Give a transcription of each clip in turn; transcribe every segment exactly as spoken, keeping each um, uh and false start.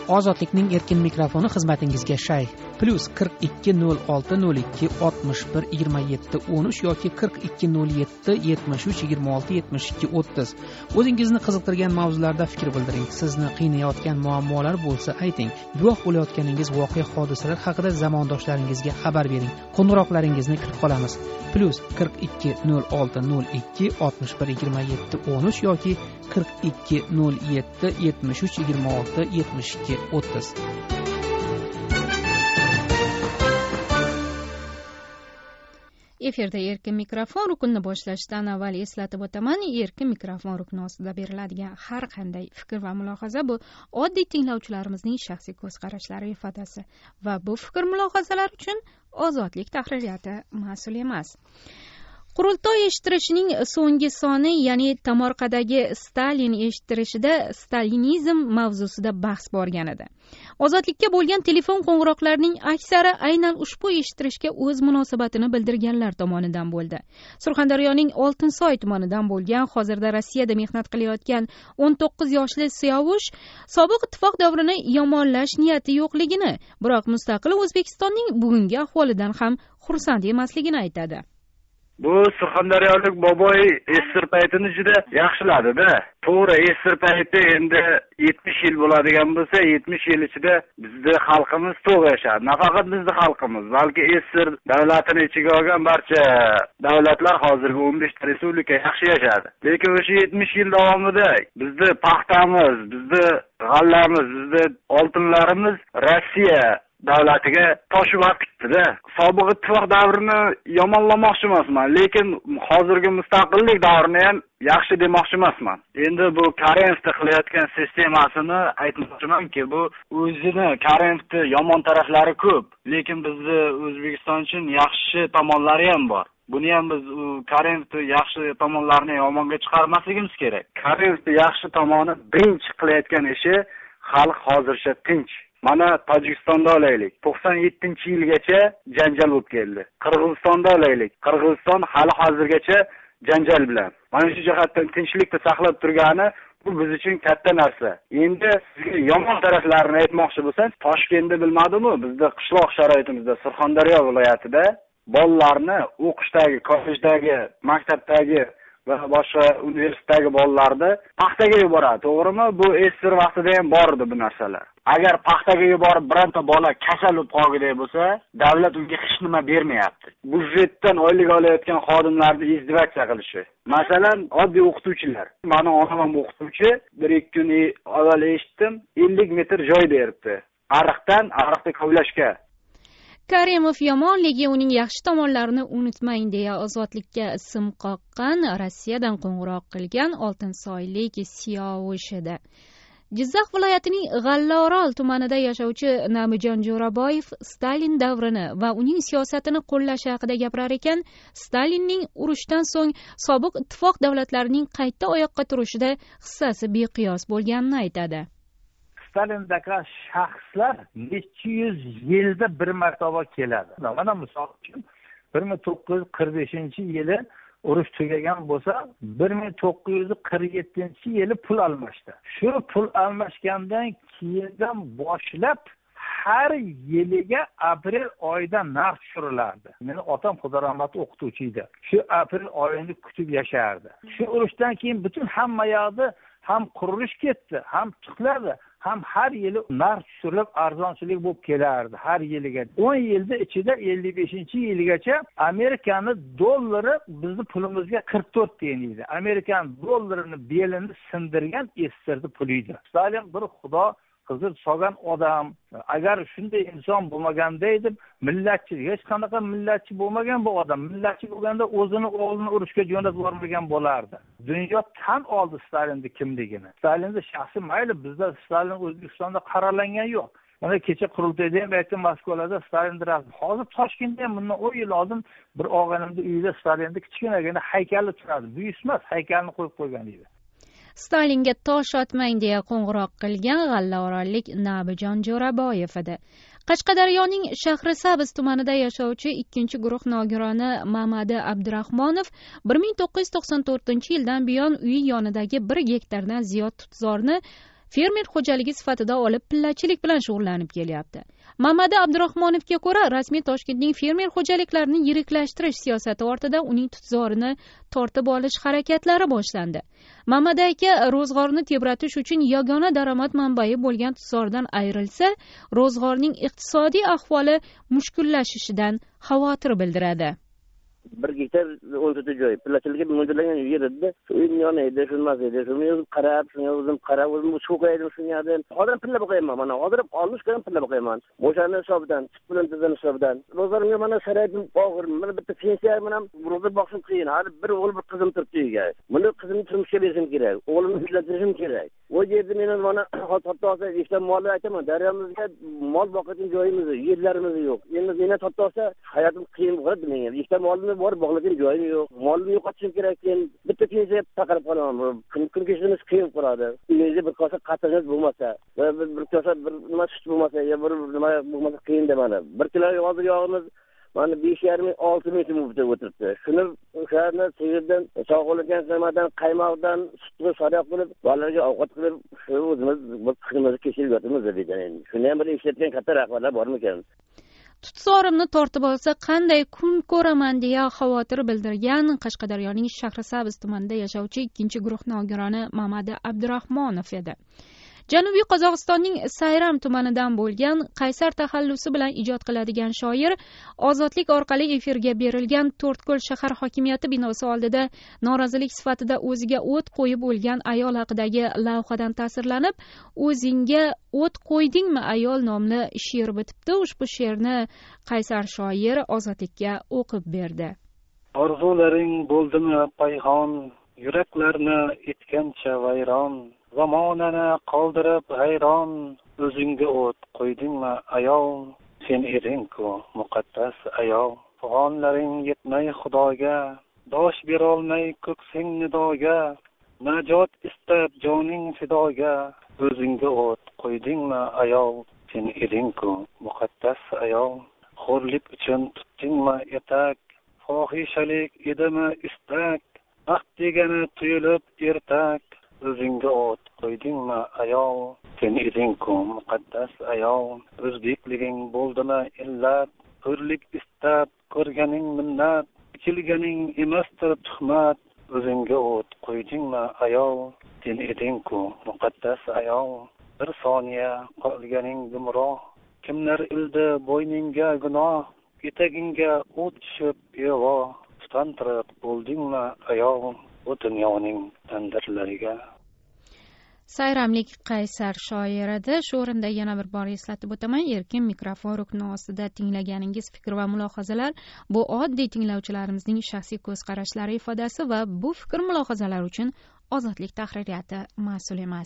Ozodlikning erkin mikrofoni xizmatingizga shay. Plus qirq ikki nol olti nol ikki oltmish bir yigirma yetti o'n uch yoki qirq ikki nol yetti yetmish uch yigirma olti yetmish ikki o'ttiz. O'zingizni qiziqtirgan mavzularda fikr bildiring. Sizni qiynayotgan muammolar bo'lsa ayting. Guvoh bo'layotganingiz voqea hodisalar haqida zamondoshlaringizga xabar bering. Qo'ng'iroqlaringizni kutib qolamiz. Plus qirq ikki nol olti nol ikki oltmish bir yigirma yetti o'n uch yoki qirq ikki nol yetti yetmish uch yigirma olti yetmish ikki o'ttiz. Efirda erkin mikrofon ruknini boshlashdan avval eslatib o'taman, erkin mikrofon rukni ostida beriladigan har qanday fikr va mulohaza bu oddiy tinglovchilarimizning shaxsiy ko'z qarashlari ifodasi va bu fikr mulohazalar uchun ozodlik tahririyati mas'ul emas. Qurultoy eshittirishining so'nggi soni, ya'ni tomorqadagi Stalin eshittirishida stalinizm mavzusida bahs borgan edi. Ozodlikka bo'lgan telefon qo'ng'iroqlarining aksari aynan ushbu eshittirishga o'z munosabatini bildirganlar tomonidan bo'ldi. Surxondaryoning Oltinsoy tumanidan bo'lgan, hozirda Rossiyada mehnat qilayotgan o'n to'qqiz yoshli Siyovush sobiq ittifoq davrini yomonlash niyati yo'qligini, biroq mustaqil O'zbekistonning bugungi ahvolidan ham xursand emasligini aytadi. Bu Surxondaryolik boboy esir paytini juda yaxshiladi-da. To'g'ri, esir payti endi yetmish yil bo'ladigan bo'lsa, yetmish yil ichida bizning xalqimiz to'g'ri yashadi. Nafaqat bizning xalqimiz, balki esir davlatini ichiga olgan barcha davlatlar hozirgi o'n besh ta respublika yaxshi yashadi. Lekin o'sha yetmish yil davomida bizning paxtamiz, bizning g'allamiz, bizning oltinlarimiz Rossiya davlatiga toshib ketdi-da. Sobiq ittifoq davrini yomonlamoqchi emasman, lekin hozirgi mustaqillik davrini ham yaxshi demoqchi emasman. Endi bu Karimov qilayotgan sistemasini aytmoqchimanki, bu o'zini Karimovning yomon taraflari ko'p, lekin bizni O'zbekiston uchun yaxshi tomonlari ham bor. Buni ham biz Karimovning yaxshi tomonlarini yomonga chiqarmasligimiz kerak. Karimovning yaxshi tomoni birinchi qilayotgan ishi xalq hozircha tinch. Mana Tojikistonda olaylik. to'qson yettinchi yilgacha janjal bo'lib keldi. Qirg'izistonda olaylik. Qirg'iziston hali hozirgacha janjal bilan. Mana shu jihatdan tinchlikni saqlab turgani bu biz uchun katta narsa. Endi sizga yomon taraflarini aytmoqchi bo'lsam, Toshkentda bilmadimmi, bizda qishloq sharoitimizda Surxondaryo viloyatida bolalarni o'qishdagi, kollejdagi, maktabdagi va boshqa universitetdagi bolalarni paxtaga yuboradi, to'g'rimi? Bu esir vaqtida ham bor edi bu narsalar. Agar paxtaga yuborib birorta bola kasal bo'lib qolgandek bo'lsa, davlat unga hech nima bermayapti. Budjetdan oylik olayotgan xodimlarni izdivatsiya qilishi. Masalan, oddiy o'qituvchilar. Meni onam ham o'qituvchi, bir ikki kun avval eshitdim, ellik metr joy beribdi. Ariqdan ariqni kovlashga. Karimov yomonligi uning yaxshi tomonlarini unutmang deya ozodlikka sim qoqqan, Rossiyadan qo'ng'iroq qilgan oltinsoylik Siyovush edi. Jizzax viloyatining G'allaorol tumanida yashovchi Nabijon Jo'raboyev Stalin davrini va uning siyosatini qo'llash haqida gapirar ekan, Stalinning urushdan so'ng sobiq ittifoq davlatlarining qayta oyoqqa turishida hissasi beqiyos bo'lganini aytadi. Stalindaqa shaxslar necha yuz yilda bir marotaba keladi. Mana misol uchun bir ming to'qqiz yuz qirq beshinchi yili urush tugagan bo'lsa, bir ming to'qqiz yuz qirq yettinchi yili pul almashdi. Shu pul almashgandan keyindan boshlab har yiliga aprel oyida narx tushirilardi. Meni otam Xudo rahmat o'qituvchi edi. Shu aprel oyini kutib yashardi. Shu urushdan keyin butun hamma yoqda ham qurilish ketdi, ham tikladi, ham har yili narx tushirilib arzonchilik bo'lib kelardi har yiliga. o'n yilda ichida ellik beshinchi yilgacha Amerikani dollari bizni pulimizga qirq to'rt tiyin edi. Amerikan dollarini belini sindirgan esirdi puli edi. Stalin bir xudo qizil solgan odam. Agar shunday inson bo'lmaganda edi, millatchi, hech qanaqa millatchi bo'lmagan bu odam. Millatchi bo'lganda o'zini o'g'lini urushga jo'natib yubormagan bo'lardi. Dunyo tan oldi Stalinning kimligini. Stalinning shaxsi mayli, bizda Stalin O'zbekistonda qaralangan yo'q. Mana kecha qurultoyda ham aytdim, Moskvada Stalin rasmi. Hozir Toshkentda ham bundan o'n yil oldin bir og'animning uyida Stalinning kichkinagina haykali turadi. Buyurtmas haykalni qo'yib qo'ygan edi. Stalinga tosh otmang deya qo'ng'iroq qilgan G'allaorollik Nabijon Jo'raboyev edi. Qashqadaryoning Shahrisabz tumanida yashovchi ikkinchi guruh nogironi Mamadi Abdurahmonov bir ming to'qqiz yuz to'qson to'rtinchi yildan buyon uyi yonidagi bir gektardan ziyod tutzorni fermer xo'jaligi sifatida olib pillachilik bilan shug'ullanib kelyapti. Mamadi Abdurahmonovga ko'ra, rasmiy Toshkentning fermer xo'jaliklarini yiriklashtirish siyosati ortida uning tuzorini tortib olish harakatlari boshlandi. Mamadi aka ro'zg'orni tebratish uchun yagona daromad manbai bo'lgan tuzordan ayrilsa, ro'zg'orning iqtisodiy ahvoli mushkullashishidan xavotir bildiradi. bir gektar o'n to'rt joy pillachilikka mo'ljallangan yer edi. Shu yonida shunmas edi. Shuni o'zim qarab, shuni o'zim qarab, o'zim cho'qaydim shunyadan. Hozir pilla boqayman, mana hozir olmish ko'ram pilla boqayman. O'shani hisobidan, tip bilan tizim hisobidan. Ro'zg'orimga mana sharoitim og'ir, mana bitta pensiya bilan ro'zg'or boqishim qiyin. Hali bir o'g'il bir qizim turibdi uyga. Buni qizimni turmushga berishim kerak. O'g'limni uylantirishim kerak. O yerda men mana hatto olsa ishdan molni aytaman. Daryomizga mol boqadigan joyimiz, yerlarimiz yo'q. Endi meni hatto olsa hayotim qiyin bo'ladi menga. Ishdan molni bor bog'lagan joyim yo'q. Molni yo'qotishim kerak. Keyin bitta pensiya taqirib qolaman. Kun kun kechirimiz qiyin qoladi. Uyingizda bir kosa qatiqingiz bo'lmasa, bir kosa bir nima sut bo'lmasa, yo bir nima bo'lmasa qiyin demani. Bir kilo hozir yog'imiz mana besh yarim olti ming so'm o'tiribdi. Shuni o'shani sigirdan, sog'ilgan nimadan, qaymoqdan, sutni saroq qilib, bolalarga ovqat qilib, shu o'zimiz bir qishimizni kechirib yotimiz dedi. Shuni ham bir ishlatgan katta rahbarlar bormikan? Tutsorimni tortib olsa qanday kun ko'raman deya xavotir bildirgan Qashqadaryoning Shahrisabz tumanida yashovchi ikkinchi guruh nogironi Mamadi Abdurahmonov edi. Janubiy Qozog'istonning Sayram tumanidan bo'lgan Qaysar taxallusi bilan ijod qiladigan shoir ozodlik orqali efirga berilgan To'rtko'l shahar hokimiyati binosi oldida norozilik sifatida o'ziga o't qo'yib o'lgan ayol haqidagi lavhadan ta'sirlanib, o'zingga o't qo'ydingmi ayol nomli she'r bitibdi. Ushbu she'rni Qaysar shoir ozodlikka o'qib berdi. Orzularing bo'ldimi payhon, yuraklarni etgancha vayron, zamonani qoldirib hayron, o'zingga o't qo'ydingmi ayol, sen eding-ku muqaddas ayol. Fig'onlaring yetmay xudoga, dosh berolmay ko'ksing nidoga, najot istab joning fidoga, o'zingga o't qo'ydingmi ayol, sen eding-ku muqaddas ayol. Xo'rlik uchun tutdingmi etak, fohishalik edimi istak, vaqt degani tuyulib ertak, o'zingga o't qo'ydingmi ayol, sen eding-ku muqaddas ayol. O'zbekliging bo'ldimi illat, hurlik istab ko'rganing minnat, ichilganing emasdir tuhmat, o'zingga o't qo'ydingmi ayol, sen eding-ku muqaddas ayol. Bir soniya qolganing gumroh, kimlar ildi bo'yningga gunoh, etagingga o't tushib bevoh, tutantirib bo'ldingmi ayol, bu dunyoning tandirlariga. Sayramlik Qaysar shoir edi. Shu o'rinda yana bir bor eslatib o'taman, erkin mikrofon rukni ostida tinglaganingiz fikr va mulohazalar bu oddiy tinglovchilarimizning shaxsiy ko'z qarashlari ifodasi va bu fikr mulohazalar uchun Ozodlik tahririyati mas'ul emas.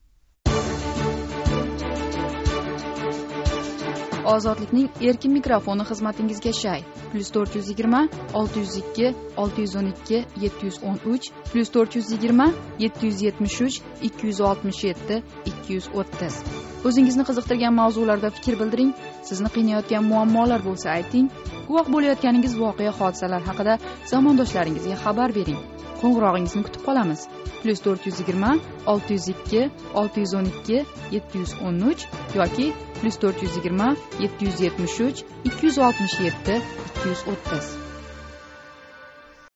Ozodlikning erkin mikrofoni xizmatingizga shay. plus to'rt yuz yigirma olti yuz ikki olti yuz o'n ikki yetti yuz o'n uch plus to'rt yuz yigirma yetti yuz yetmish uch ikki yuz oltmish yetti ikki yuz o'ttiz. O'zingizni qiziqtirgan mavzularda fikr bildiring. Sizni qiynayotgan muammolar bo'lsa ayting. Guvoh bo'layotganingiz voqea hodisalar haqida zamondoshlaringizga xabar bering. Qo'ng'irog'ingizni kutib qolamiz. plus to'rt yuz yigirma olti yuz ikki olti yuz o'n ikki yetti yuz o'n uch yoki plus to'rt yuz yigirma yetti yuz yetmish uch ikki yuz oltmish yetti ikki yuz o'ttiz.